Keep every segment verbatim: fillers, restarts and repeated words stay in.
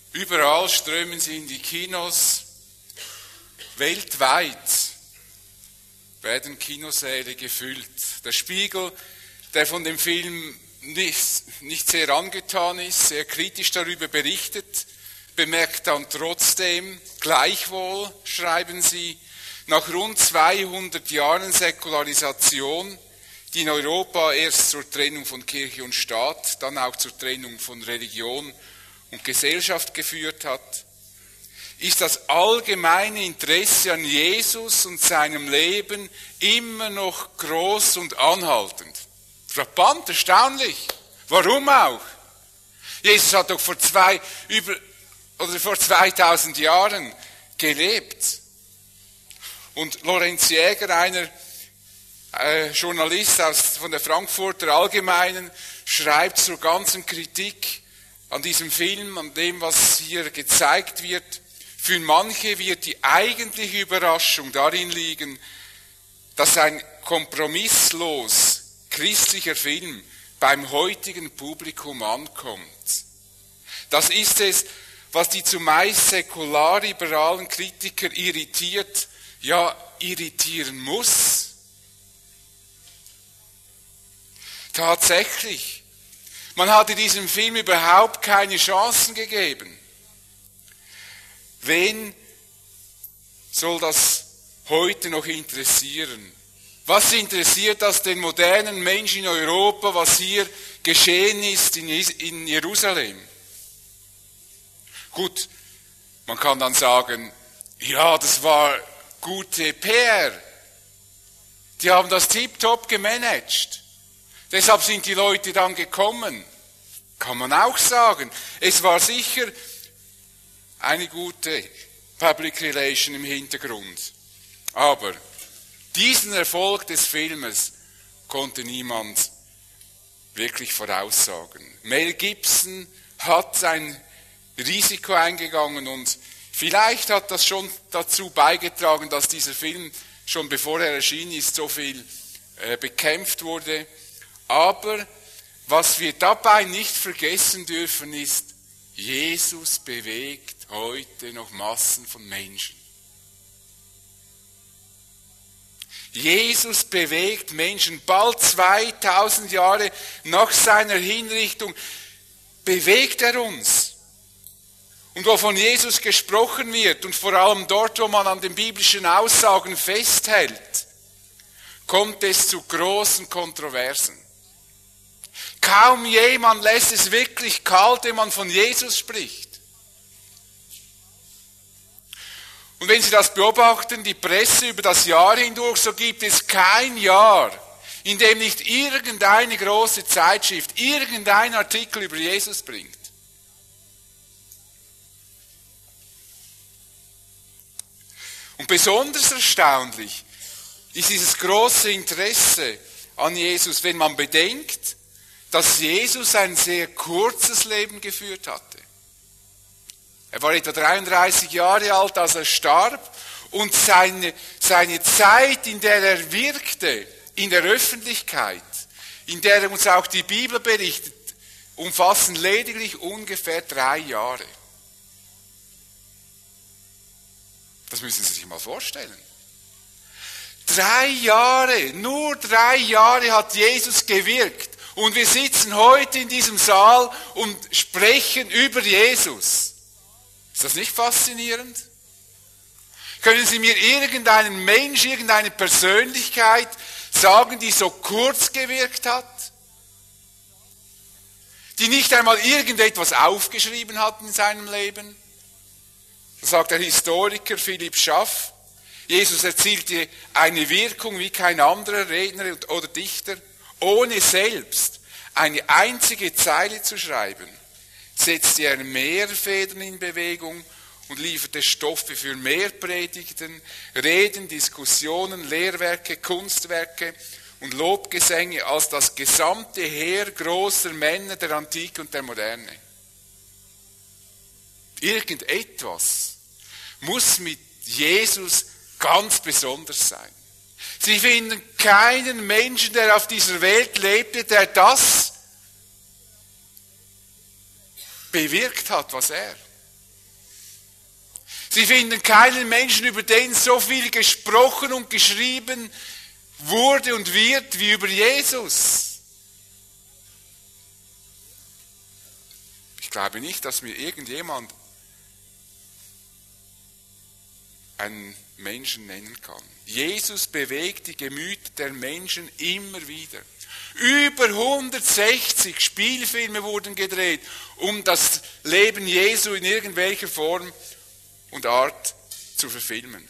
Überall strömen sie in die Kinos. Weltweit werden Kinosäle gefüllt. Der Spiegel, der von dem Film nicht, nicht sehr angetan ist, sehr kritisch darüber berichtet, bemerkt dann trotzdem, gleichwohl, schreiben sie, nach rund zweihundert Jahren Säkularisation, die in Europa erst zur Trennung von Kirche und Staat, dann auch zur Trennung von Religion und Gesellschaft geführt hat, ist das allgemeine Interesse an Jesus und seinem Leben immer noch groß und anhaltend. Frappant, erstaunlich. Warum auch? Jesus hat doch vor zwei, über, oder vor zweitausend Jahren gelebt. Und Lorenz Jäger, einer äh, Journalist aus, von der Frankfurter Allgemeinen, schreibt zur ganzen Kritik an diesem Film, an dem, was hier gezeigt wird. Für manche wird die eigentliche Überraschung darin liegen, dass ein kompromisslos christlicher Film beim heutigen Publikum ankommt. Das ist es, was die zumeist säkular-liberalen Kritiker irritiert, ja irritieren muss. Tatsächlich, man hatte diesem Film überhaupt keine Chancen gegeben. Wen soll das heute noch interessieren? Was interessiert das den modernen Menschen in Europa, was hier geschehen ist in Jerusalem? Gut, man kann dann sagen, ja, das war gute P R. Die haben das tiptop gemanagt. Deshalb sind die Leute dann gekommen. Kann man auch sagen. Es war sicher eine gute Public Relation im Hintergrund. Aber diesen Erfolg des Filmes konnte niemand wirklich voraussagen. Mel Gibson hat sein Risiko eingegangen und vielleicht hat das schon dazu beigetragen, dass dieser Film schon bevor er erschienen ist, so viel äh, bekämpft wurde. Aber was wir dabei nicht vergessen dürfen, ist, Jesus bewegt heute noch Massen von Menschen. Jesus bewegt Menschen. Bald zweitausend Jahre nach seiner Hinrichtung bewegt er uns. Und wo von Jesus gesprochen wird und vor allem dort, wo man an den biblischen Aussagen festhält, kommt es zu großen Kontroversen. Kaum jemand lässt es wirklich kalt, wenn man von Jesus spricht. Und wenn Sie das beobachten, die Presse über das Jahr hindurch, so gibt es kein Jahr, in dem nicht irgendeine große Zeitschrift irgendein Artikel über Jesus bringt. Und besonders erstaunlich ist dieses große Interesse an Jesus, wenn man bedenkt, dass Jesus ein sehr kurzes Leben geführt hatte. Er war etwa dreiunddreißig Jahre alt, als er starb, und seine, seine Zeit, in der er wirkte, in der Öffentlichkeit, in der uns auch die Bibel berichtet, umfassen lediglich ungefähr drei Jahre. Das müssen Sie sich mal vorstellen. Drei Jahre, nur drei Jahre hat Jesus gewirkt. Und wir sitzen heute in diesem Saal und sprechen über Jesus. Ist das nicht faszinierend? Können Sie mir irgendeinen Mensch, irgendeine Persönlichkeit sagen, die so kurz gewirkt hat? Die nicht einmal irgendetwas aufgeschrieben hat in seinem Leben? Das sagt der Historiker Philipp Schaff. Jesus erzielte eine Wirkung wie kein anderer Redner oder Dichter, ohne selbst eine einzige Zeile zu schreiben, setzte er mehr Federn in Bewegung und lieferte Stoffe für mehr Predigten, Reden, Diskussionen, Lehrwerke, Kunstwerke und Lobgesänge als das gesamte Heer großer Männer der Antike und der Moderne. Irgendetwas muss mit Jesus ganz besonders sein. Sie finden keinen Menschen, der auf dieser Welt lebte, der das bewirkt hat, was er. Sie finden keinen Menschen, über den so viel gesprochen und geschrieben wurde und wird wie über Jesus. Ich glaube nicht, dass mir irgendjemand einen Menschen nennen kann. Jesus bewegt die Gemüter der Menschen immer wieder. Über hundertsechzig Spielfilme wurden gedreht, um das Leben Jesu in irgendwelcher Form und Art zu verfilmen.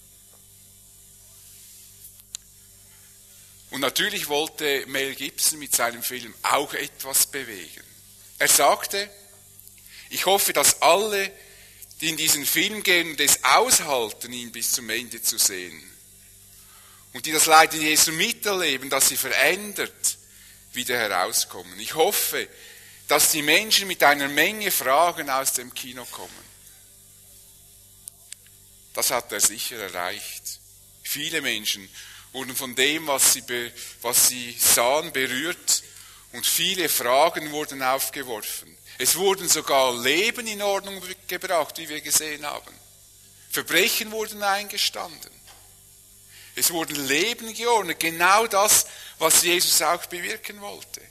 Und natürlich wollte Mel Gibson mit seinem Film auch etwas bewegen. Er sagte, ich hoffe, dass alle, die in diesen Film gehen und es aushalten, ihn bis zum Ende zu sehen, und die das Leiden Jesu miterleben, dass sie verändert wieder herauskommen. Ich hoffe, dass die Menschen mit einer Menge Fragen aus dem Kino kommen. Das hat er sicher erreicht. Viele Menschen wurden von dem, was sie, be, was sie sahen, berührt, und viele Fragen wurden aufgeworfen. Es wurden sogar Leben in Ordnung gebracht, wie wir gesehen haben. Verbrechen wurden eingestanden. Es wurden Leben geordnet, genau das, was Jesus auch bewirken wollte.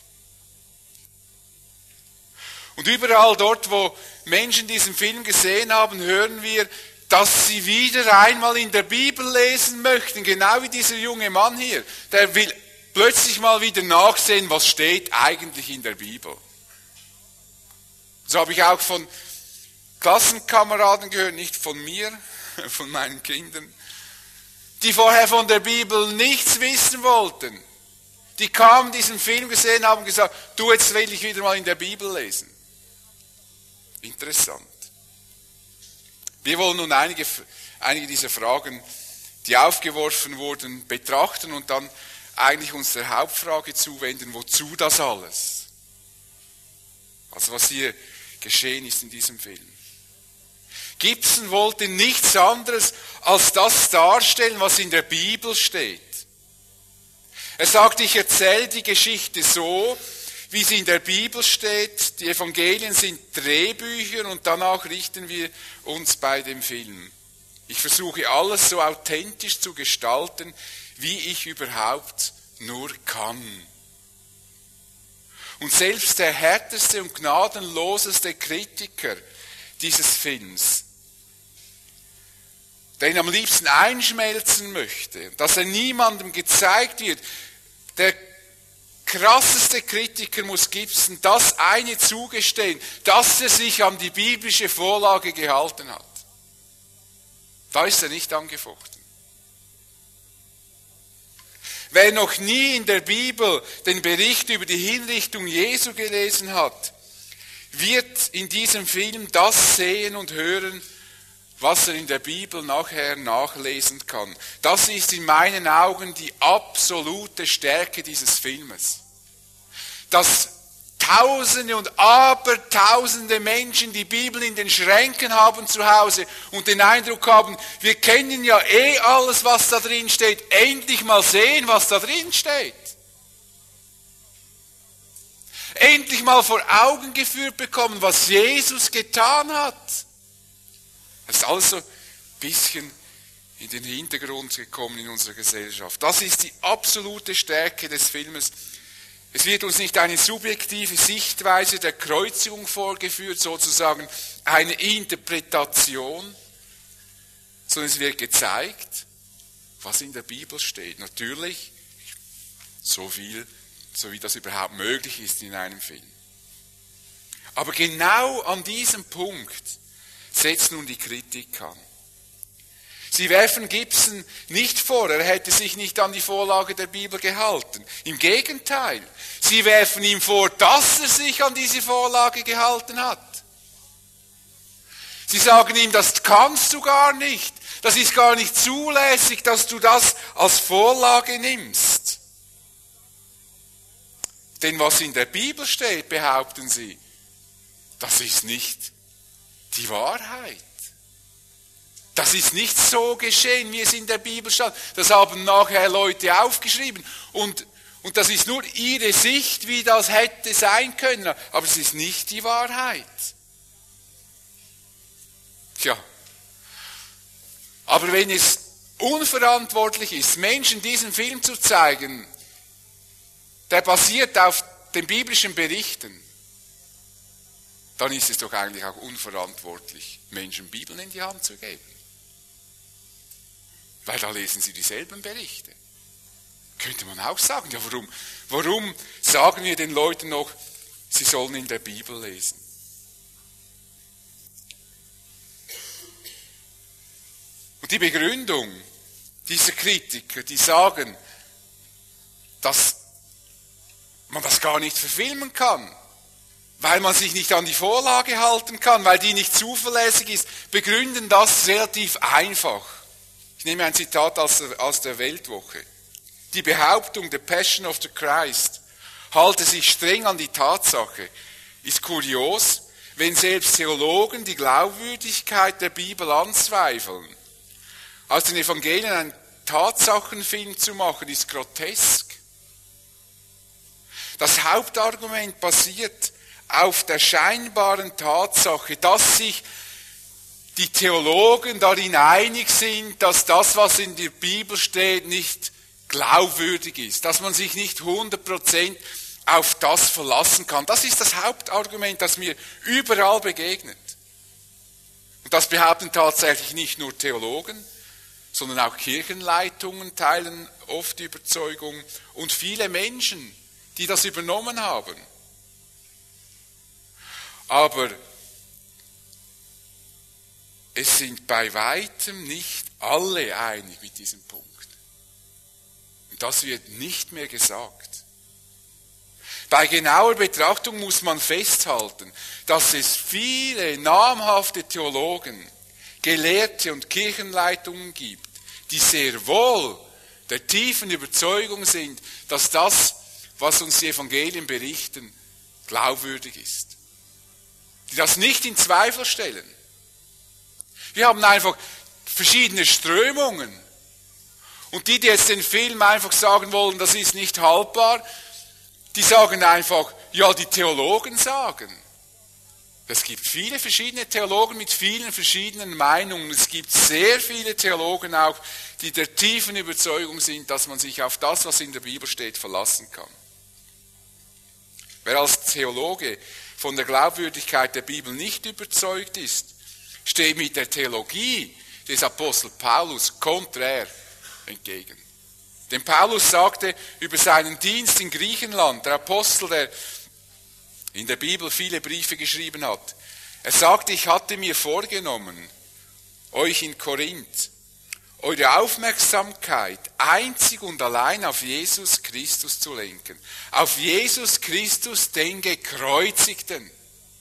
Und überall dort, wo Menschen diesen Film gesehen haben, hören wir, dass sie wieder einmal in der Bibel lesen möchten, genau wie dieser junge Mann hier. Der will plötzlich mal wieder nachsehen, was steht eigentlich in der Bibel. So habe ich auch von Klassenkameraden gehört, nicht von mir, von meinen Kindern, die vorher von der Bibel nichts wissen wollten. Die kamen, diesen Film gesehen haben und gesagt, du, jetzt will ich wieder mal in der Bibel lesen. Interessant. Wir wollen nun einige, einige dieser Fragen, die aufgeworfen wurden, betrachten und dann eigentlich uns der Hauptfrage zuwenden, wozu das alles? Also was hier geschehen ist in diesem Film. Gibson wollte nichts anderes als das darstellen, was in der Bibel steht. Er sagt, ich erzähle die Geschichte so, wie sie in der Bibel steht. Die Evangelien sind Drehbücher und danach richten wir uns bei dem Film. Ich versuche alles so authentisch zu gestalten, wie ich überhaupt nur kann. Und selbst der härteste und gnadenloseste Kritiker dieses Films, der ihn am liebsten einschmelzen möchte, dass er niemandem gezeigt wird, der krasseste Kritiker muss Gibson das eine zugestehen, dass er sich an die biblische Vorlage gehalten hat. Da ist er nicht angefochten. Wer noch nie in der Bibel den Bericht über die Hinrichtung Jesu gelesen hat, wird in diesem Film das sehen und hören, was er in der Bibel nachher nachlesen kann. Das ist in meinen Augen die absolute Stärke dieses Filmes. Dass Tausende und Abertausende Menschen die Bibel in den Schränken haben zu Hause und den Eindruck haben, wir kennen ja eh alles, was da drin steht, endlich mal sehen, was da drin steht. Endlich mal vor Augen geführt bekommen, was Jesus getan hat. Das ist alles so ein bisschen in den Hintergrund gekommen in unserer Gesellschaft. Das ist die absolute Stärke des Filmes. Es wird uns nicht eine subjektive Sichtweise der Kreuzigung vorgeführt, sozusagen eine Interpretation, sondern es wird gezeigt, was in der Bibel steht. Natürlich so viel, so wie das überhaupt möglich ist in einem Film. Aber genau an diesem Punkt setzt nun die Kritik an. Sie werfen Gibson nicht vor, er hätte sich nicht an die Vorlage der Bibel gehalten. Im Gegenteil, sie werfen ihm vor, dass er sich an diese Vorlage gehalten hat. Sie sagen ihm, das kannst du gar nicht, das ist gar nicht zulässig, dass du das als Vorlage nimmst. Denn was in der Bibel steht, behaupten sie, das ist nicht die Wahrheit. Das ist nicht so geschehen, wie es in der Bibel stand. Das haben nachher Leute aufgeschrieben. Und, und das ist nur ihre Sicht, wie das hätte sein können. Aber es ist nicht die Wahrheit. Tja, Aber wenn es unverantwortlich ist, Menschen diesen Film zu zeigen, der basiert auf den biblischen Berichten, dann ist es doch eigentlich auch unverantwortlich, Menschen Bibeln in die Hand zu geben. Weil da lesen sie dieselben Berichte. Könnte man auch sagen, ja, warum, warum sagen wir den Leuten noch, sie sollen in der Bibel lesen? Und die Begründung dieser Kritiker, die sagen, dass man das gar nicht verfilmen kann, weil man sich nicht an die Vorlage halten kann, weil die nicht zuverlässig ist, begründen das relativ einfach. Ich nehme ein Zitat aus der, aus der Weltwoche. Die Behauptung, the Passion of the Christ, halte sich streng an die Tatsache, ist kurios, wenn selbst Theologen die Glaubwürdigkeit der Bibel anzweifeln. Aus den Evangelien einen Tatsachenfilm zu machen, ist grotesk. Das Hauptargument basiert auf der scheinbaren Tatsache, dass sich die Theologen darin einig sind, dass das, was in der Bibel steht, nicht glaubwürdig ist, dass man sich nicht hundert Prozent auf das verlassen kann. Das ist das Hauptargument, das mir überall begegnet. Und das behaupten tatsächlich nicht nur Theologen, sondern auch Kirchenleitungen teilen oft die Überzeugung und viele Menschen, die das übernommen haben. Aber es sind bei weitem nicht alle einig mit diesem Punkt. Und das wird nicht mehr gesagt. Bei genauer Betrachtung muss man festhalten, dass es viele namhafte Theologen, Gelehrte und Kirchenleitungen gibt, die sehr wohl der tiefen Überzeugung sind, dass das, was uns die Evangelien berichten, glaubwürdig ist. Die das nicht in Zweifel stellen. Wir haben einfach verschiedene Strömungen. Und die, die jetzt den Film einfach sagen wollen, das ist nicht haltbar, die sagen einfach, ja, die Theologen sagen. Es gibt viele verschiedene Theologen mit vielen verschiedenen Meinungen. Es gibt sehr viele Theologen auch, die der tiefen Überzeugung sind, dass man sich auf das, was in der Bibel steht, verlassen kann. Wer als Theologe von der Glaubwürdigkeit der Bibel nicht überzeugt ist, steht mit der Theologie des Apostel Paulus konträr entgegen. Denn Paulus sagte über seinen Dienst in Griechenland, der Apostel, der in der Bibel viele Briefe geschrieben hat, er sagte, ich hatte mir vorgenommen, euch in Korinth eure Aufmerksamkeit einzig und allein auf Jesus Christus zu lenken. Auf Jesus Christus, den Gekreuzigten.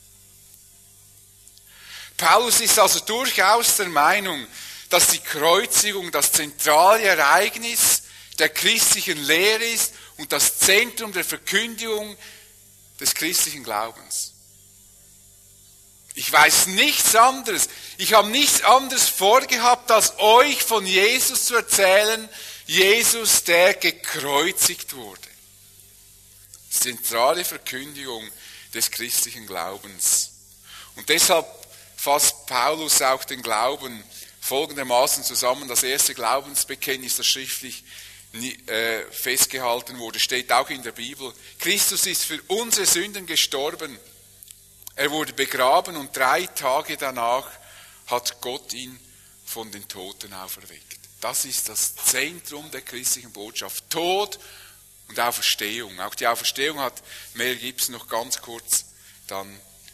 Paulus ist also durchaus der Meinung, dass die Kreuzigung das zentrale Ereignis der christlichen Lehre ist und das Zentrum der Verkündigung des christlichen Glaubens. Ich weiß nichts anderes. Ich habe nichts anderes vorgehabt, als euch von Jesus zu erzählen. Jesus, der gekreuzigt wurde. Die zentrale Verkündigung des christlichen Glaubens. Und deshalb fasst Paulus auch den Glauben folgendermaßen zusammen. Das erste Glaubensbekenntnis, das schriftlich äh, festgehalten wurde, steht auch in der Bibel. Christus ist für unsere Sünden gestorben. Er wurde begraben und drei Tage danach hat Gott ihn von den Toten auferweckt. Das ist das Zentrum der christlichen Botschaft. Tod und Auferstehung. Auch die Auferstehung hat Mel Gibson noch ganz kurz dann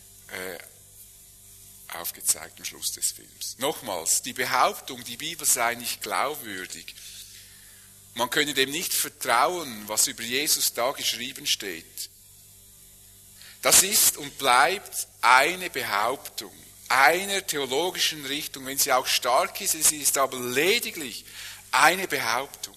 äh, aufgezeigt am Schluss des Films. Nochmals, die Behauptung, die Bibel sei nicht glaubwürdig. Man könne dem nicht vertrauen, was über Jesus da geschrieben steht. Das ist und bleibt eine Behauptung einer theologischen Richtung, wenn sie auch stark ist, sie ist aber lediglich eine Behauptung.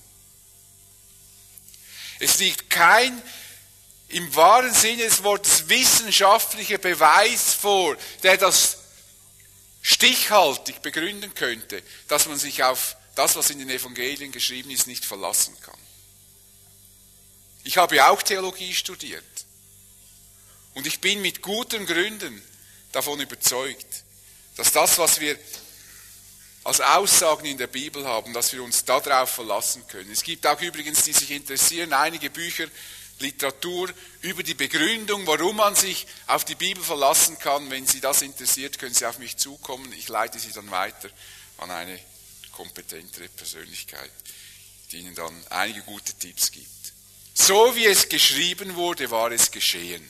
Es liegt kein im wahren Sinne des Wortes wissenschaftlicher Beweis vor, der das stichhaltig begründen könnte, dass man sich auf das, was in den Evangelien geschrieben ist, nicht verlassen kann. Ich habe ja auch Theologie studiert. Und ich bin mit guten Gründen davon überzeugt, dass das, was wir als Aussagen in der Bibel haben, dass wir uns darauf verlassen können. Es gibt auch übrigens, die sich interessieren, einige Bücher, Literatur über die Begründung, warum man sich auf die Bibel verlassen kann. Wenn Sie das interessiert, können Sie auf mich zukommen. Ich leite Sie dann weiter an eine kompetentere Persönlichkeit, die Ihnen dann einige gute Tipps gibt. So wie es geschrieben wurde, war es geschehen.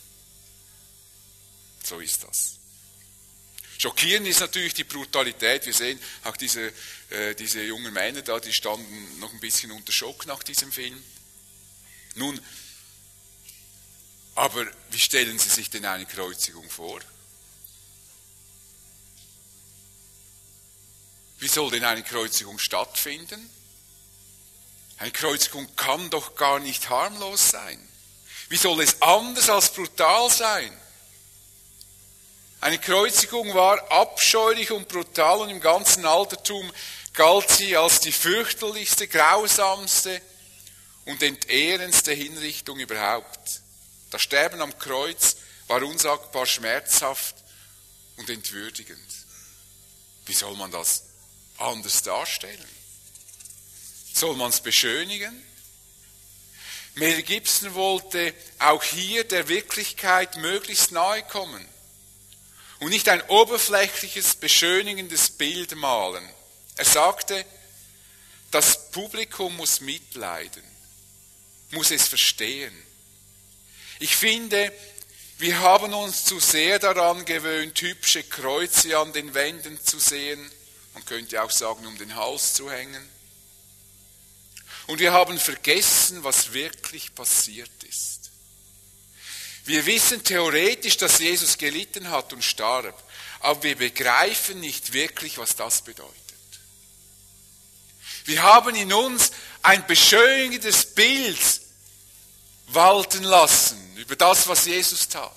So ist das. Schockierend ist natürlich die Brutalität. Wir sehen auch diese, äh, diese jungen Männer da, die standen noch ein bisschen unter Schock nach diesem Film. Nun, aber wie stellen Sie sich denn eine Kreuzigung vor? Wie soll denn eine Kreuzigung stattfinden? Eine Kreuzigung kann doch gar nicht harmlos sein. Wie soll es anders als brutal sein? Eine Kreuzigung war abscheulich und brutal und im ganzen Altertum galt sie als die fürchterlichste, grausamste und entehrendste Hinrichtung überhaupt. Das Sterben am Kreuz war unsagbar schmerzhaft und entwürdigend. Wie soll man das anders darstellen? Soll man es beschönigen? Mel Gibson wollte auch hier der Wirklichkeit möglichst nahe kommen und nicht ein oberflächliches, beschönigendes Bild malen. Er sagte, das Publikum muss mitleiden, muss es verstehen. Ich finde, wir haben uns zu sehr daran gewöhnt, hübsche Kreuze an den Wänden zu sehen. Man könnte auch sagen, um den Hals zu hängen. Und wir haben vergessen, was wirklich passiert ist. Wir wissen theoretisch, dass Jesus gelitten hat und starb, aber wir begreifen nicht wirklich, was das bedeutet. Wir haben in uns ein beschönigendes Bild walten lassen über das, was Jesus tat.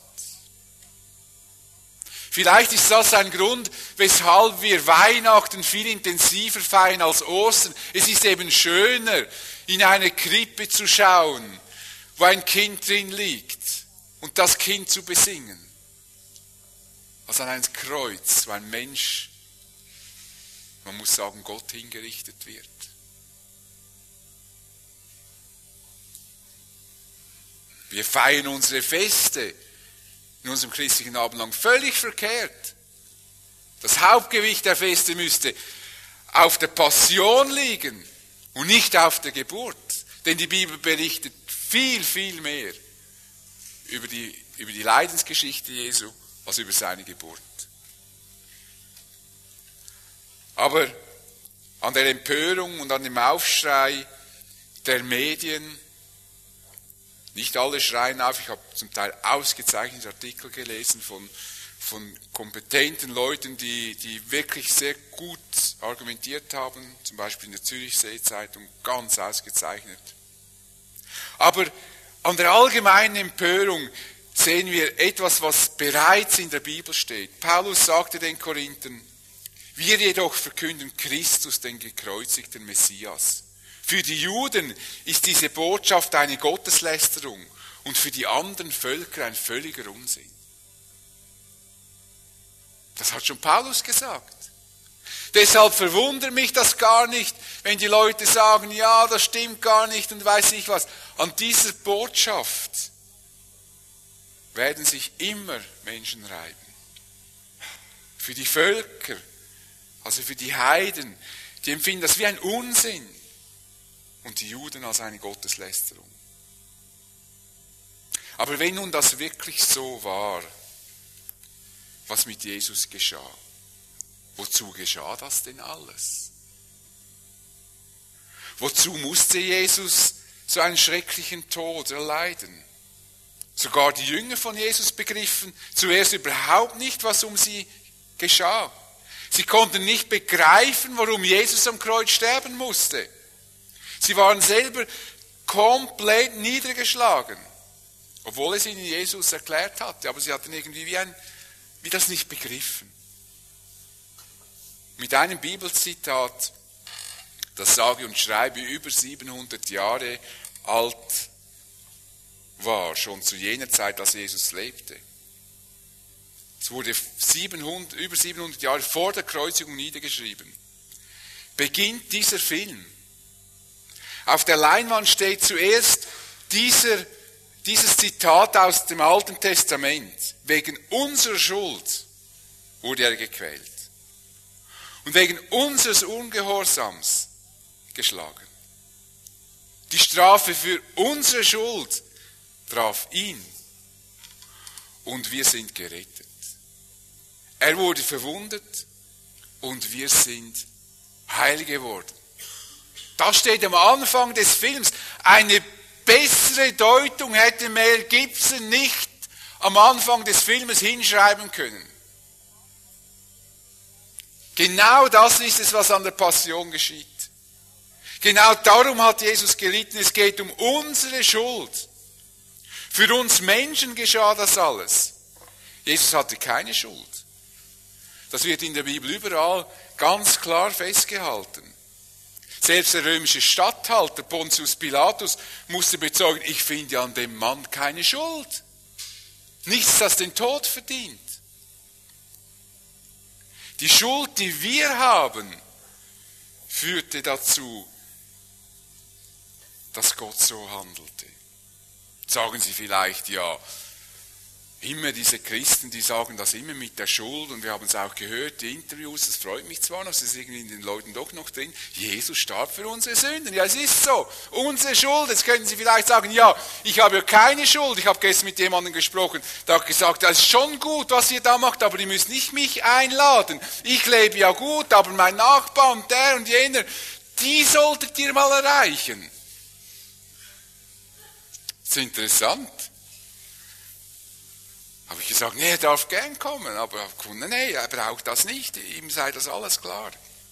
Vielleicht ist das ein Grund, weshalb wir Weihnachten viel intensiver feiern als Ostern. Es ist eben schöner, in eine Krippe zu schauen, wo ein Kind drin liegt und das Kind zu besingen, als an ein Kreuz, wo ein Mensch, man muss sagen, Gott hingerichtet wird. Wir feiern unsere Feste in unserem christlichen Abendland völlig verkehrt. Das Hauptgewicht der Feste müsste auf der Passion liegen und nicht auf der Geburt. Denn die Bibel berichtet viel, viel mehr über die, über die Leidensgeschichte Jesu als über seine Geburt. Aber an der Empörung und an dem Aufschrei der Medien, nicht alle schreien auf, ich habe zum Teil ausgezeichnete Artikel gelesen von, von kompetenten Leuten, die, die wirklich sehr gut argumentiert haben, zum Beispiel in der Zürichsee-Zeitung, ganz ausgezeichnet. Aber an der allgemeinen Empörung sehen wir etwas, was bereits in der Bibel steht. Paulus sagte den Korinthern, wir jedoch verkünden Christus, den gekreuzigten Messias. Für die Juden ist diese Botschaft eine Gotteslästerung und für die anderen Völker ein völliger Unsinn. Das hat schon Paulus gesagt. Deshalb verwundert mich das gar nicht, wenn die Leute sagen, ja, das stimmt gar nicht und weiß ich was. An dieser Botschaft werden sich immer Menschen reiben. Für die Völker, also für die Heiden, die empfinden das wie ein Unsinn. Und die Juden als eine Gotteslästerung. Aber wenn nun das wirklich so war, was mit Jesus geschah, wozu geschah das denn alles? Wozu musste Jesus so einen schrecklichen Tod erleiden? Sogar die Jünger von Jesus begriffen zuerst überhaupt nicht, was um sie geschah. Sie konnten nicht begreifen, warum Jesus am Kreuz sterben musste. Sie waren selber komplett niedergeschlagen, obwohl es ihnen Jesus erklärt hatte. Aber sie hatten irgendwie wie, ein, wie das nicht begriffen. Mit einem Bibelzitat, das sage und schreibe über siebenhundert Jahre alt war, schon zu jener Zeit, als Jesus lebte. Es wurde siebenhundert, über siebenhundert Jahre vor der Kreuzigung niedergeschrieben. Beginnt dieser Film. Auf der Leinwand steht zuerst dieser, dieses Zitat aus dem Alten Testament. Wegen unserer Schuld wurde er gequält. Und wegen unseres Ungehorsams geschlagen. Die Strafe für unsere Schuld traf ihn. Und wir sind gerettet. Er wurde verwundet und wir sind heil geworden. Das steht am Anfang des Films. Eine bessere Deutung hätte Mel Gibson nicht am Anfang des Filmes hinschreiben können. Genau das ist es, was an der Passion geschieht. Genau darum hat Jesus gelitten. Es geht um unsere Schuld. Für uns Menschen geschah das alles. Jesus hatte keine Schuld. Das wird in der Bibel überall ganz klar festgehalten. Selbst der römische Statthalter Pontius Pilatus musste bezeugen, ich finde an dem Mann keine Schuld. Nichts, das den Tod verdient. Die Schuld, die wir haben, führte dazu, dass Gott so handelte. Sagen Sie vielleicht, ja, immer diese Christen, die sagen das immer mit der Schuld, und wir haben es auch gehört, die Interviews, das freut mich zwar noch, es ist irgendwie in den Leuten doch noch drin, Jesus starb für unsere Sünden. Ja, es ist so, unsere Schuld. Jetzt können Sie vielleicht sagen, ja, ich habe ja keine Schuld. Ich habe gestern mit jemandem gesprochen, der hat gesagt, das ist schon gut, was ihr da macht, aber ihr müsst nicht mich einladen. Ich lebe ja gut, aber mein Nachbar und der und jener, die solltet ihr mal erreichen. Das ist interessant. Habe ich gesagt, nee, er darf gern kommen, aber Kunde, nee, er braucht das nicht, ihm sei das alles klar.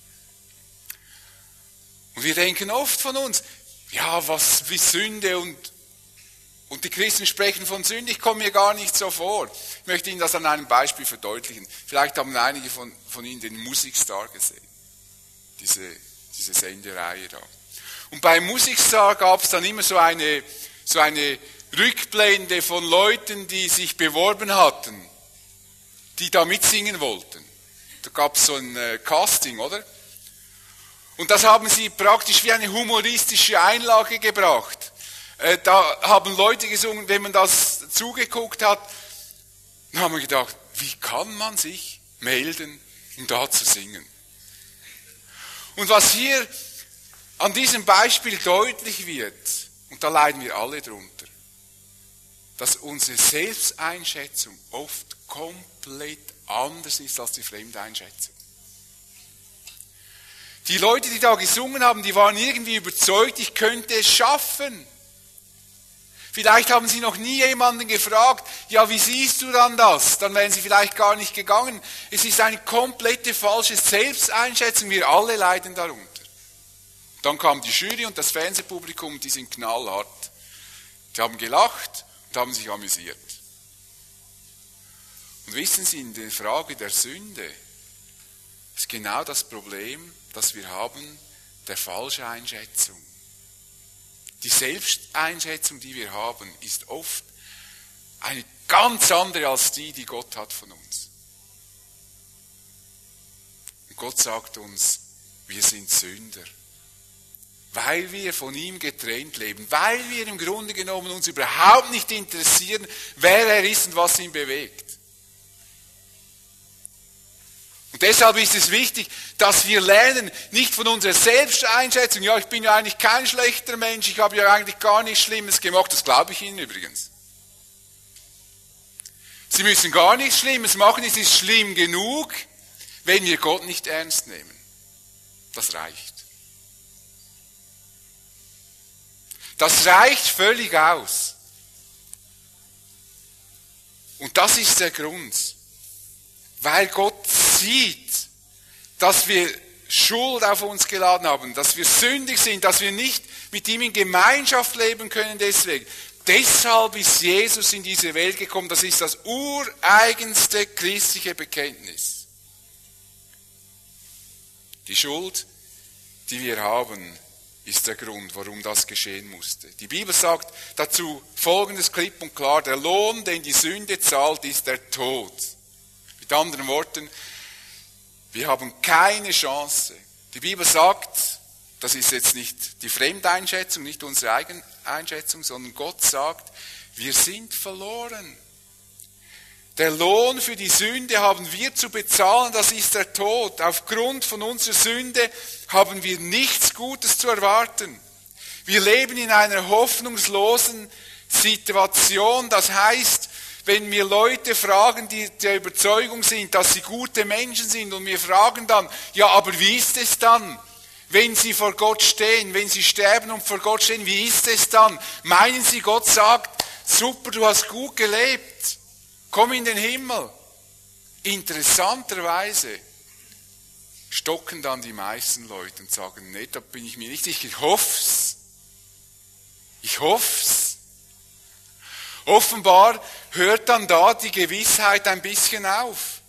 Und wir denken oft von uns, ja, was wie Sünde und, und die Christen sprechen von Sünde, ich komme mir gar nicht so vor. Ich möchte Ihnen das an einem Beispiel verdeutlichen. Vielleicht haben einige von, von Ihnen den Musikstar gesehen, diese, diese Sendereihe da. Und beim Musikstar gab es dann immer so eine, so eine Rückblende von Leuten, die sich beworben hatten, die da mitsingen wollten. Da gab es so ein äh, Casting, oder? Und das haben sie praktisch wie eine humoristische Einlage gebracht. Äh, da haben Leute gesungen, wenn man das zugeguckt hat, dann haben wir gedacht, wie kann man sich melden, um da zu singen? Und was hier an diesem Beispiel deutlich wird, und da leiden wir alle drunter, dass unsere Selbsteinschätzung oft komplett anders ist als die Fremdeinschätzung. Die Leute, die da gesungen haben, die waren irgendwie überzeugt, ich könnte es schaffen. Vielleicht haben sie noch nie jemanden gefragt, ja, wie siehst du dann das? Dann wären sie vielleicht gar nicht gegangen. Es ist eine komplette falsche Selbsteinschätzung, wir alle leiden darunter. Dann kam die Jury und das Fernsehpublikum, die sind knallhart. Die haben gelacht und haben sich amüsiert. Und wissen Sie, in der Frage der Sünde ist genau das Problem, das wir haben, der falschen Einschätzung. Die Selbsteinschätzung, die wir haben, ist oft eine ganz andere als die, die Gott hat von uns. Und Gott sagt uns, wir sind Sünder. Weil wir von ihm getrennt leben, weil wir im Grunde genommen uns überhaupt nicht interessieren, wer er ist und was ihn bewegt. Und deshalb ist es wichtig, dass wir lernen, nicht von unserer Selbsteinschätzung, ja, ich bin ja eigentlich kein schlechter Mensch, ich habe ja eigentlich gar nichts Schlimmes gemacht, das glaube ich Ihnen übrigens. Sie müssen gar nichts Schlimmes machen, es ist schlimm genug, wenn wir Gott nicht ernst nehmen. Das reicht. Das reicht völlig aus. Und das ist der Grund. Weil Gott sieht, dass wir Schuld auf uns geladen haben, dass wir sündig sind, dass wir nicht mit ihm in Gemeinschaft leben können deswegen. Deshalb ist Jesus in diese Welt gekommen. Das ist das ureigenste christliche Bekenntnis. Die Schuld, die wir haben, ist der Grund, warum das geschehen musste. Die Bibel sagt dazu Folgendes klipp und klar: Der Lohn, den die Sünde zahlt, ist der Tod. Mit anderen Worten, wir haben keine Chance. Die Bibel sagt, das ist jetzt nicht die Fremdeinschätzung, nicht unsere Eigeneinschätzung, sondern Gott sagt, wir sind verloren. Der Lohn für die Sünde haben wir zu bezahlen, das ist der Tod. Aufgrund von unserer Sünde haben wir nichts Gutes zu erwarten. Wir leben in einer hoffnungslosen Situation. Das heißt, wenn mir Leute fragen, die der Überzeugung sind, dass sie gute Menschen sind, und wir fragen dann, ja, aber wie ist es dann, wenn sie vor Gott stehen, wenn sie sterben und vor Gott stehen, wie ist es dann? Meinen Sie, Gott sagt, super, du hast gut gelebt, komm in den Himmel. Interessanterweise stocken dann die meisten Leute und sagen, nee, da bin ich mir nicht sicher, ich hoff's. Ich hoff's. Offenbar hört dann da die Gewissheit ein bisschen auf.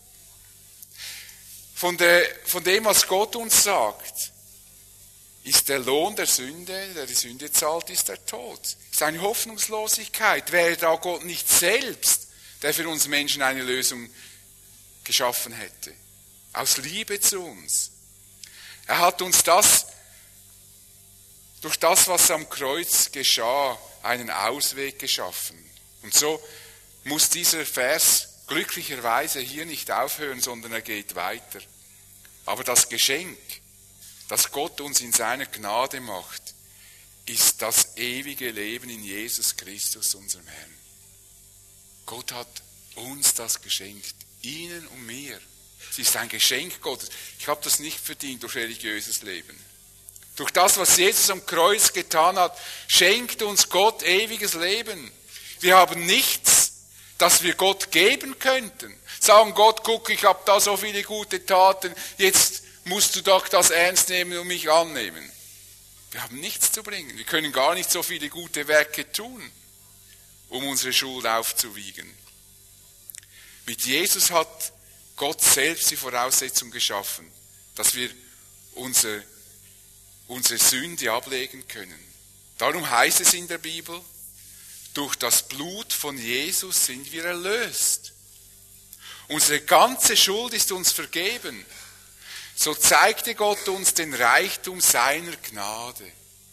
Von, der, von dem, was Gott uns sagt, ist der Lohn der Sünde, der die Sünde zahlt, ist der Tod. Ist eine Hoffnungslosigkeit. Wäre da Gott nicht selbst, der für uns Menschen eine Lösung geschaffen hätte? Aus Liebe zu uns. Er hat uns das, durch das, was am Kreuz geschah, einen Ausweg geschaffen. Und so muss dieser Vers glücklicherweise hier nicht aufhören, sondern er geht weiter. Aber das Geschenk, das Gott uns in seiner Gnade macht, ist das ewige Leben in Jesus Christus, unserem Herrn. Gott hat uns das geschenkt, Ihnen und mir. Es ist ein Geschenk Gottes. Ich habe das nicht verdient durch religiöses Leben. Durch das, was Jesus am Kreuz getan hat, schenkt uns Gott ewiges Leben. Wir haben nichts, das wir Gott geben könnten. Sagen, Gott, guck, ich habe da so viele gute Taten, jetzt musst du doch das ernst nehmen und mich annehmen. Wir haben nichts zu bringen. Wir können gar nicht so viele gute Werke tun, um unsere Schuld aufzuwiegen. Mit Jesus hat Gott selbst die Voraussetzung geschaffen, dass wir unsere, unsere Sünde ablegen können. Darum heißt es in der Bibel, durch das Blut von Jesus sind wir erlöst. Unsere ganze Schuld ist uns vergeben. So zeigte Gott uns den Reichtum seiner Gnade.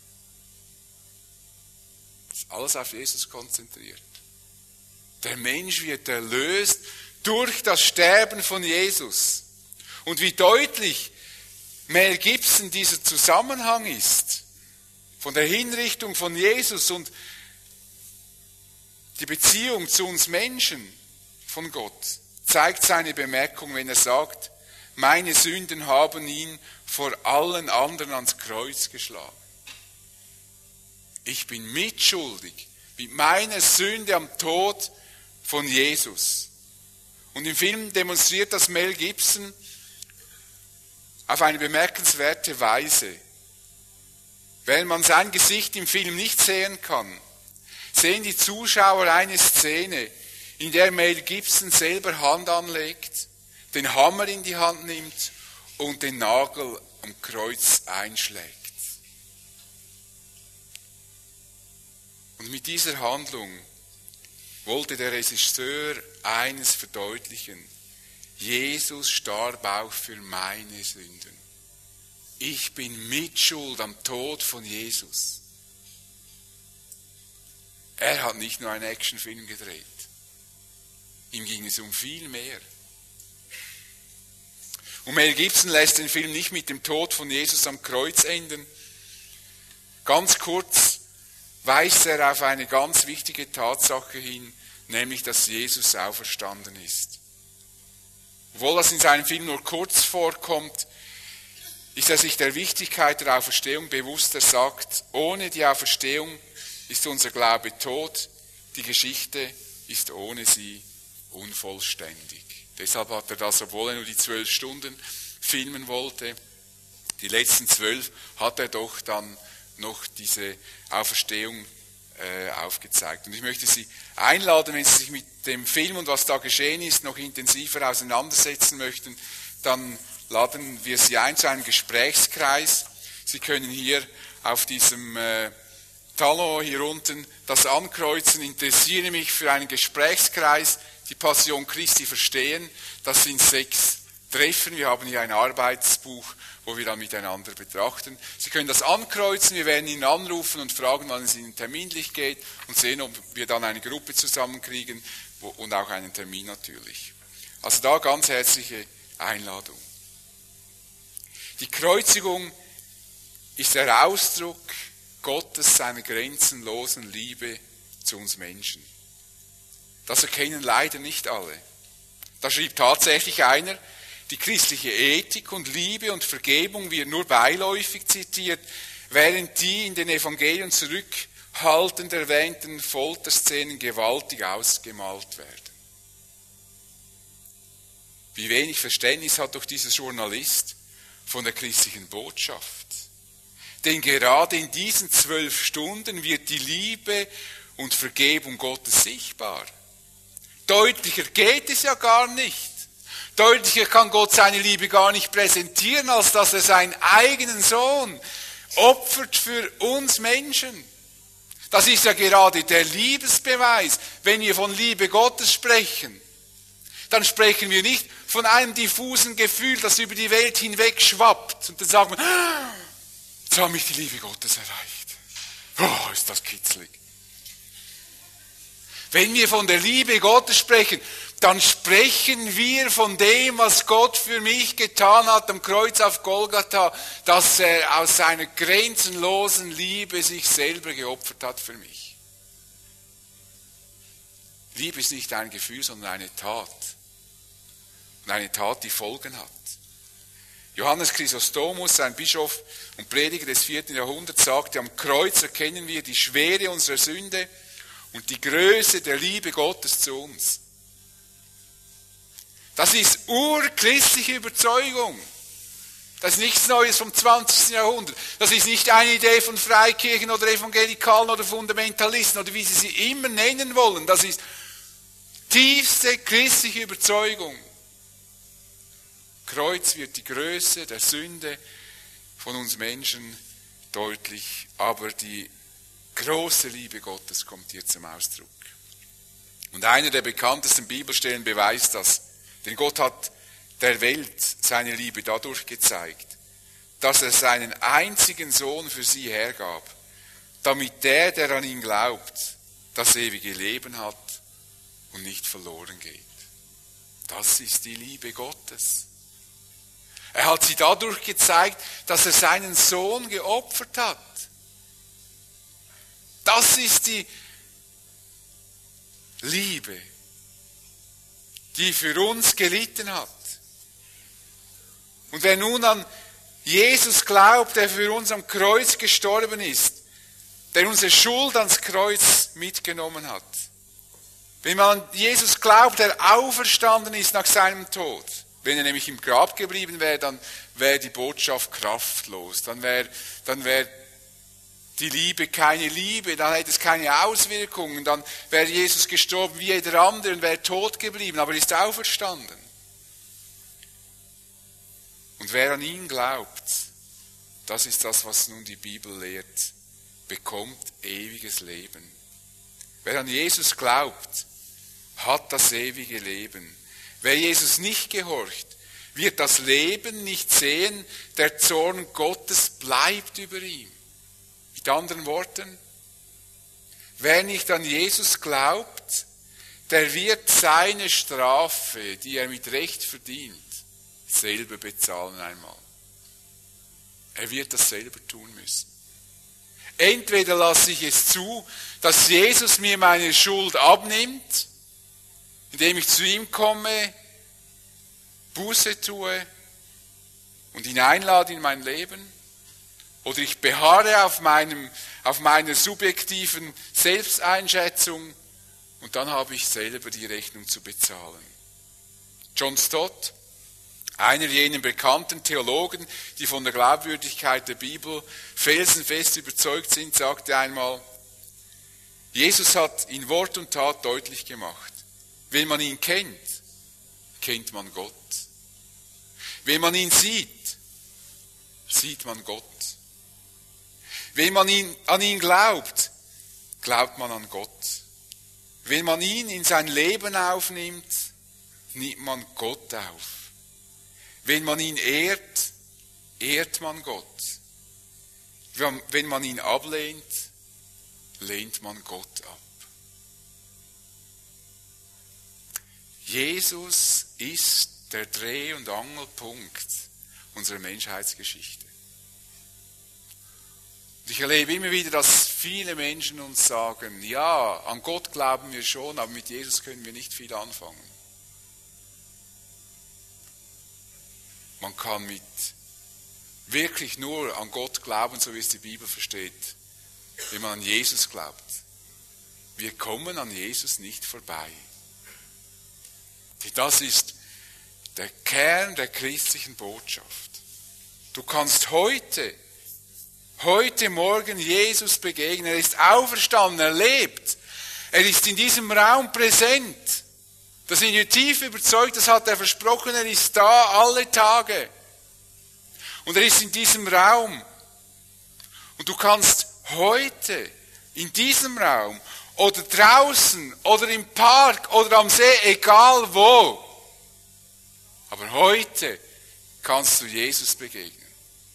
Das ist alles auf Jesus konzentriert. Der Mensch wird erlöst durch das Sterben von Jesus. Und wie deutlich Mel Gibson dieser Zusammenhang ist, von der Hinrichtung von Jesus und die Beziehung zu uns Menschen von Gott, zeigt seine Bemerkung, wenn er sagt, meine Sünden haben ihn vor allen anderen ans Kreuz geschlagen. Ich bin mitschuldig mit meiner Sünde am Tod von Jesus. Und im Film demonstriert das Mel Gibson auf eine bemerkenswerte Weise. Wenn man sein Gesicht im Film nicht sehen kann, sehen die Zuschauer eine Szene, in der Mel Gibson selber Hand anlegt, den Hammer in die Hand nimmt und den Nagel am Kreuz einschlägt. Und mit dieser Handlung wollte der Regisseur eines verdeutlichen: Jesus starb auch für meine Sünden. Ich bin mitschuld am Tod von Jesus. Er hat nicht nur einen Actionfilm gedreht. Ihm ging es um viel mehr. Und Mel Gibson lässt den Film nicht mit dem Tod von Jesus am Kreuz enden. Ganz kurz weist er auf eine ganz wichtige Tatsache hin, nämlich, dass Jesus auferstanden ist. Obwohl das in seinem Film nur kurz vorkommt, ist er sich der Wichtigkeit der Auferstehung bewusst. Er sagt, ohne die Auferstehung ist unser Glaube tot, die Geschichte ist ohne sie unvollständig. Deshalb hat er das, obwohl er nur die zwölf Stunden filmen wollte, die letzten zwölf hat er doch dann noch diese Auferstehung äh, aufgezeigt. Und ich möchte Sie einladen, wenn Sie sich mit dem Film und was da geschehen ist, noch intensiver auseinandersetzen möchten, dann laden wir Sie ein zu einem Gesprächskreis. Sie können hier auf diesem äh, Talon hier unten, das Ankreuzen, interessiere mich für einen Gesprächskreis, die Passion Christi verstehen. Das sind sechs Treffen. Wir haben hier ein Arbeitsbuch, wo wir dann miteinander betrachten. Sie können das ankreuzen, wir werden ihn anrufen und fragen, wann es Ihnen terminlich geht und sehen, ob wir dann eine Gruppe zusammenkriegen und auch einen Termin natürlich. Also da ganz herzliche Einladung. Die Kreuzigung ist der Ausdruck Gottes, seiner grenzenlosen Liebe zu uns Menschen. Das erkennen leider nicht alle. Da schrieb tatsächlich einer, die christliche Ethik und Liebe und Vergebung wird nur beiläufig zitiert, während die in den Evangelien zurückhaltend erwähnten Folterszenen gewaltig ausgemalt werden. Wie wenig Verständnis hat doch dieser Journalist von der christlichen Botschaft. Denn gerade in diesen zwölf Stunden wird die Liebe und Vergebung Gottes sichtbar. Deutlicher geht es ja gar nicht. Deutlicher kann Gott seine Liebe gar nicht präsentieren, als dass er seinen eigenen Sohn opfert für uns Menschen. Das ist ja gerade der Liebesbeweis. Wenn wir von Liebe Gottes sprechen, dann sprechen wir nicht von einem diffusen Gefühl, das über die Welt hinweg schwappt. Und dann sagen wir, jetzt hat mich die Liebe Gottes erreicht. Oh, ist das kitzlig. Wenn wir von der Liebe Gottes sprechen, dann sprechen wir von dem, was Gott für mich getan hat am Kreuz auf Golgatha, dass er aus seiner grenzenlosen Liebe sich selber geopfert hat für mich. Liebe ist nicht ein Gefühl, sondern eine Tat. Und eine Tat, die Folgen hat. Johannes Chrysostomus, ein Bischof und Prediger des vierten Jahrhunderts, sagte, am Kreuz erkennen wir die Schwere unserer Sünde und die Größe der Liebe Gottes zu uns. Das ist urchristliche Überzeugung. Das ist nichts Neues vom zwanzigsten Jahrhundert. Das ist nicht eine Idee von Freikirchen oder Evangelikalen oder Fundamentalisten oder wie sie sie immer nennen wollen. Das ist tiefste christliche Überzeugung. Kreuz wird die Größe der Sünde von uns Menschen deutlich, aber die große Liebe Gottes kommt hier zum Ausdruck. Und einer der bekanntesten Bibelstellen beweist das. Denn Gott hat der Welt seine Liebe dadurch gezeigt, dass er seinen einzigen Sohn für sie hergab, damit der, der an ihn glaubt, das ewige Leben hat und nicht verloren geht. Das ist die Liebe Gottes. Er hat sie dadurch gezeigt, dass er seinen Sohn geopfert hat. Das ist die Liebe, die für uns gelitten hat. Und wer nun an Jesus glaubt, der für uns am Kreuz gestorben ist, der unsere Schuld ans Kreuz mitgenommen hat. Wenn man an Jesus glaubt, der auferstanden ist nach seinem Tod, wenn er nämlich im Grab geblieben wäre, dann wäre die Botschaft kraftlos, dann wäre, dann wäre die Liebe keine Liebe, dann hätte es keine Auswirkungen, dann wäre Jesus gestorben wie jeder andere und wäre tot geblieben, aber er ist auferstanden. Und wer an ihn glaubt, das ist das, was nun die Bibel lehrt, bekommt ewiges Leben. Wer an Jesus glaubt, hat das ewige Leben. Wer Jesus nicht gehorcht, wird das Leben nicht sehen, der Zorn Gottes bleibt über ihm. Mit anderen Worten, wer nicht an Jesus glaubt, der wird seine Strafe, die er mit Recht verdient, selber bezahlen einmal. Er wird das selber tun müssen. Entweder lasse ich es zu, dass Jesus mir meine Schuld abnimmt, indem ich zu ihm komme, Buße tue und ihn einlade in mein Leben, oder ich beharre auf, meinem, auf meiner subjektiven Selbsteinschätzung und dann habe ich selber die Rechnung zu bezahlen. John Stott, einer jener bekannten Theologen, die von der Glaubwürdigkeit der Bibel felsenfest überzeugt sind, sagte einmal, Jesus hat in Wort und Tat deutlich gemacht, wenn man ihn kennt, kennt man Gott. Wenn man ihn sieht, sieht man Gott. Wenn man ihn, an ihn glaubt, glaubt man an Gott. Wenn man ihn in sein Leben aufnimmt, nimmt man Gott auf. Wenn man ihn ehrt, ehrt man Gott. Wenn man ihn ablehnt, lehnt man Gott ab. Jesus ist der Dreh- und Angelpunkt unserer Menschheitsgeschichte. Und ich erlebe immer wieder, dass viele Menschen uns sagen, ja, an Gott glauben wir schon, aber mit Jesus können wir nicht viel anfangen. Man kann mit wirklich nur an Gott glauben, so wie es die Bibel versteht, wenn man an Jesus glaubt. Wir kommen an Jesus nicht vorbei. Das ist der Kern der christlichen Botschaft. Du kannst heute, heute Morgen Jesus begegnen. Er ist auferstanden, er lebt. Er ist in diesem Raum präsent. Da sind wir tief überzeugt, das hat er versprochen, er ist da alle Tage. Und er ist in diesem Raum. Und du kannst heute in diesem Raum oder draußen oder im Park oder am See, egal wo, aber heute kannst du Jesus begegnen.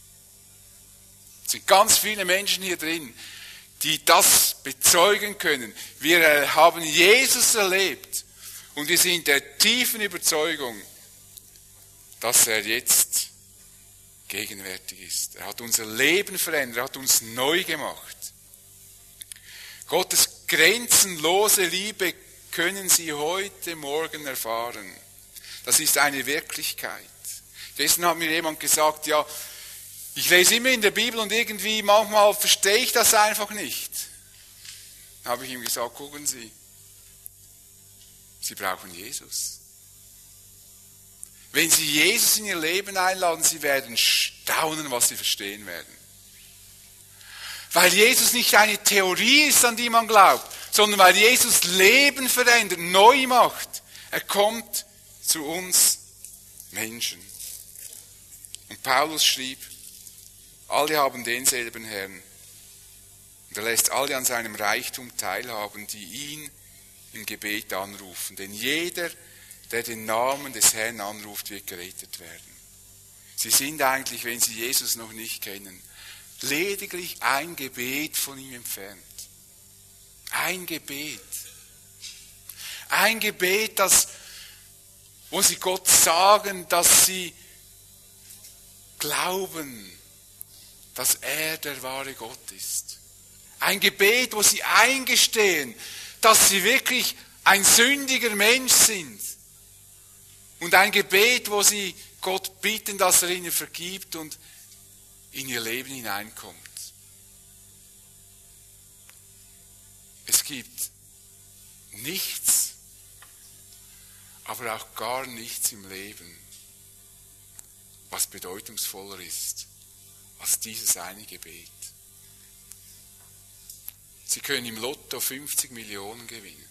Es sind ganz viele Menschen hier drin, die das bezeugen können. Wir haben Jesus erlebt und wir sind der tiefen Überzeugung, dass er jetzt gegenwärtig ist. Er hat unser Leben verändert, er hat uns neu gemacht. Gottes grenzenlose Liebe können Sie heute Morgen erfahren. Das ist eine Wirklichkeit. Dessen hat mir jemand gesagt, ja, ich lese immer in der Bibel und irgendwie manchmal verstehe ich das einfach nicht. Dann habe ich ihm gesagt, gucken Sie, Sie brauchen Jesus. Wenn Sie Jesus in Ihr Leben einladen, Sie werden staunen, was Sie verstehen werden. Weil Jesus nicht eine Theorie ist, an die man glaubt, sondern weil Jesus Leben verändert, neu macht. Er kommt zu uns Menschen. Und Paulus schrieb, alle haben denselben Herrn. Und er lässt alle an seinem Reichtum teilhaben, die ihn im Gebet anrufen. Denn jeder, der den Namen des Herrn anruft, wird gerettet werden. Sie sind eigentlich, wenn Sie Jesus noch nicht kennen, lediglich ein Gebet von ihm entfernt. Ein Gebet. Ein Gebet, das, wo Sie Gott sagen, dass Sie glauben, dass er der wahre Gott ist. Ein Gebet, wo Sie eingestehen, dass Sie wirklich ein sündiger Mensch sind. Und ein Gebet, wo Sie Gott bitten, dass er ihnen vergibt und in ihr Leben hineinkommt. Es gibt nichts, aber auch gar nichts im Leben, was bedeutungsvoller ist als dieses eine Gebet. Sie können im Lotto fünfzig Millionen gewinnen.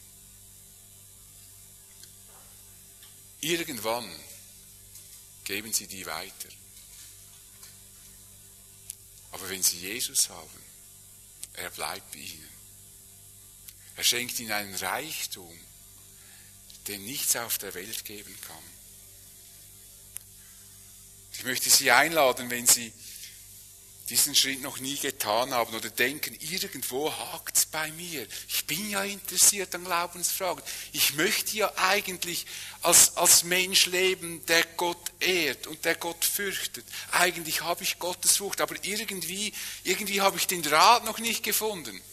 Irgendwann geben Sie die weiter. Aber wenn Sie Jesus haben, er bleibt bei Ihnen. Er schenkt Ihnen einen Reichtum, den nichts auf der Welt geben kann. Ich möchte Sie einladen, wenn Sie diesen Schritt noch nie getan haben oder denken, irgendwo hakt es bei mir. Ich bin ja interessiert an Glaubensfragen. Ich möchte ja eigentlich als, als Mensch leben, der Gott ehrt und der Gott fürchtet. Eigentlich habe ich Gottesfurcht, aber irgendwie, irgendwie habe ich den Draht noch nicht gefunden.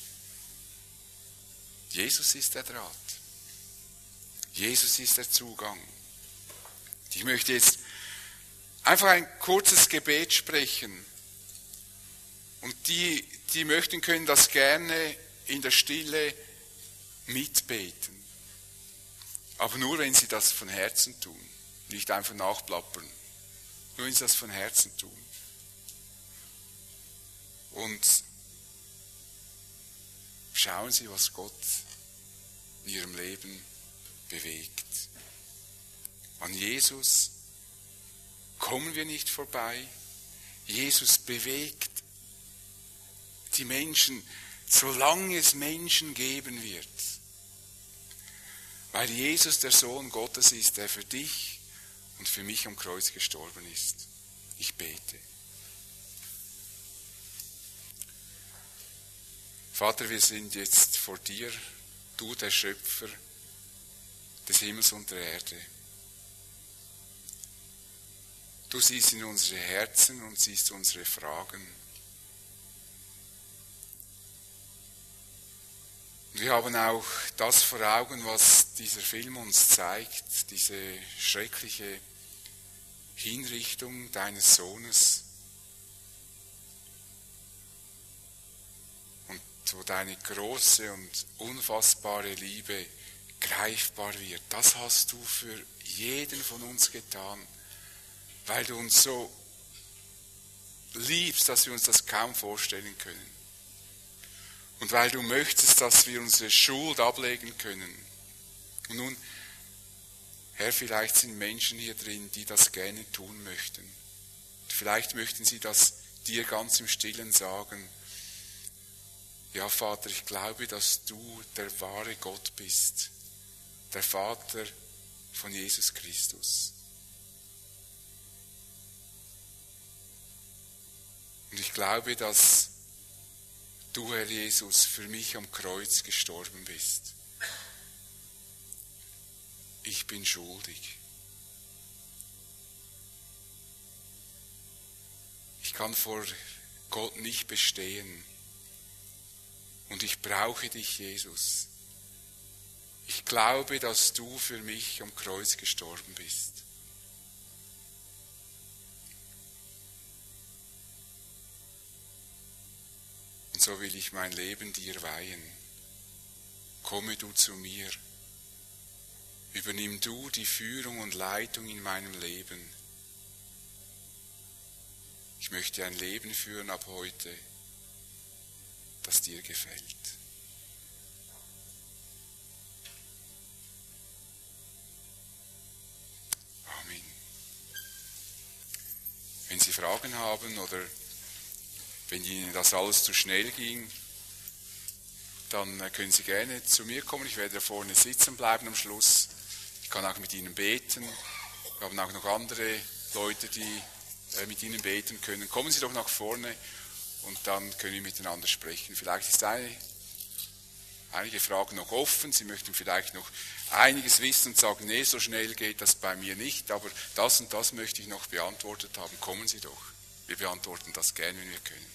Jesus ist der Draht. Jesus ist der Zugang. Ich möchte jetzt einfach ein kurzes Gebet sprechen. Und die, die möchten, können das gerne in der Stille mitbeten. Aber nur, wenn sie das von Herzen tun. Nicht einfach nachplappern. Nur, wenn sie das von Herzen tun. Und schauen Sie, was Gott in Ihrem Leben bewegt. An Jesus kommen wir nicht vorbei. Jesus bewegt die Menschen, solange es Menschen geben wird. Weil Jesus der Sohn Gottes ist, der für dich und für mich am Kreuz gestorben ist. Ich bete. Vater, wir sind jetzt vor dir, du der Schöpfer des Himmels und der Erde. Du siehst in unsere Herzen und siehst unsere Fragen. Und wir haben auch das vor Augen, was dieser Film uns zeigt, diese schreckliche Hinrichtung deines Sohnes. Und wo deine große und unfassbare Liebe greifbar wird. Das hast du für jeden von uns getan, weil du uns so liebst, dass wir uns das kaum vorstellen können. Und weil du möchtest, dass wir unsere Schuld ablegen können. Und nun, Herr, vielleicht sind Menschen hier drin, die das gerne tun möchten. Vielleicht möchten sie das dir ganz im Stillen sagen. Ja, Vater, ich glaube, dass du der wahre Gott bist, der Vater von Jesus Christus. Und ich glaube, dass du, Herr Jesus, für mich am Kreuz gestorben bist. Ich bin schuldig. Ich kann vor Gott nicht bestehen. Und ich brauche dich, Jesus. Ich glaube, dass du für mich am Kreuz gestorben bist. Und so will ich mein Leben dir weihen. Komme du zu mir. Übernimm du die Führung und Leitung in meinem Leben. Ich möchte ein Leben führen ab heute, das dir gefällt. Amen. Wenn Sie Fragen haben oder wenn Ihnen das alles zu schnell ging, dann können Sie gerne zu mir kommen. Ich werde da vorne sitzen bleiben am Schluss. Ich kann auch mit Ihnen beten. Wir haben auch noch andere Leute, die mit Ihnen beten können. Kommen Sie doch nach vorne und dann können wir miteinander sprechen. Vielleicht ist eine, einige Fragen noch offen. Sie möchten vielleicht noch einiges wissen und sagen, nee, so schnell geht das bei mir nicht, aber das und das möchte ich noch beantwortet haben. Kommen Sie doch. Wir beantworten das gerne, wenn wir können.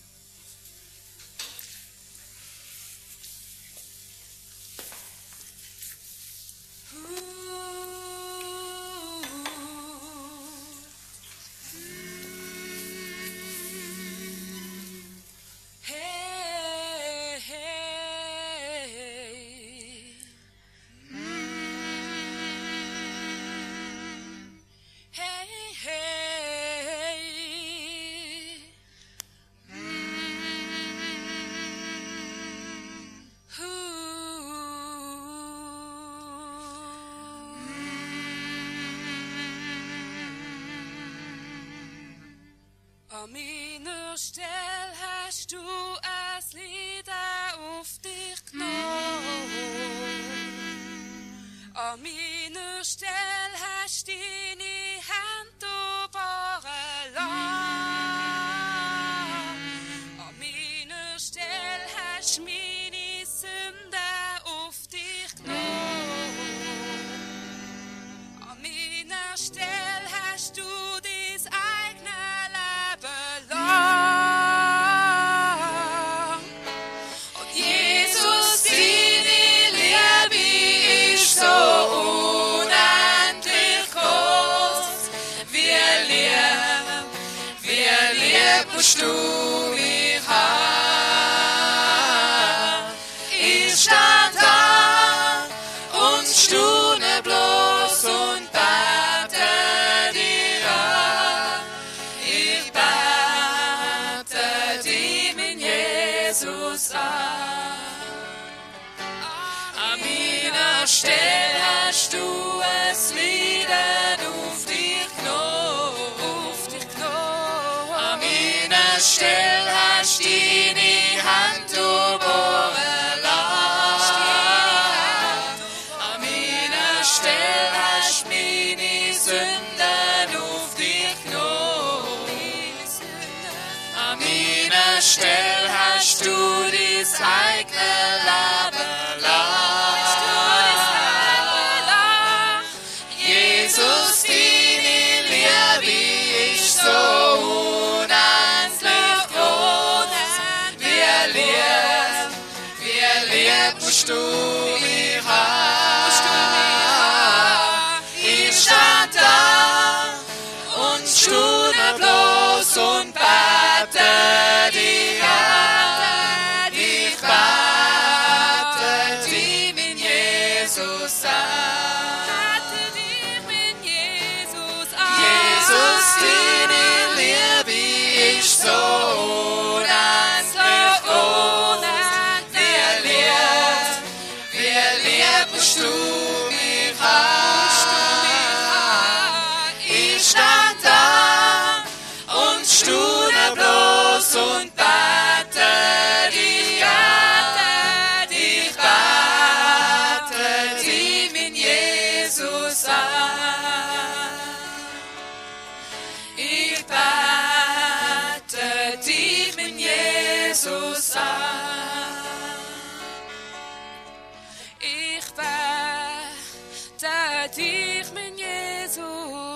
An meiner Stelle hast du ein Lied auf dich genommen. An meiner Stelle hast du deine Hand oben lassen. An meiner Stelle hast du meine Sünde auf dich genommen. An meiner Stelle hast du dein eigenes du mich an. Ich stand da und staune bloß und bete dir an. Ich bete dir, mein Jesus, an. An meiner Stelle hast du es Lied auf dich genommen. Stell meiner Stelle hast du dein eigene Leben lassen. Jesus, deine Liebe ist so unendlich groß. Wie lieb, wie lieb musst du mich haben. Ich stand da und staune bloß und bete dich an. Ich bete dich, mein Jesus, an. Jesus, deine Liebe ist so unendlich groß. Wie lieb, wie lieb musst du mich haben. Ich stand da und staune bloß und bete dich an. Ich bete dich, mein Jesus, an. Ich bete dich, mein Jesus, an. Ich bete dich, mein Jesus.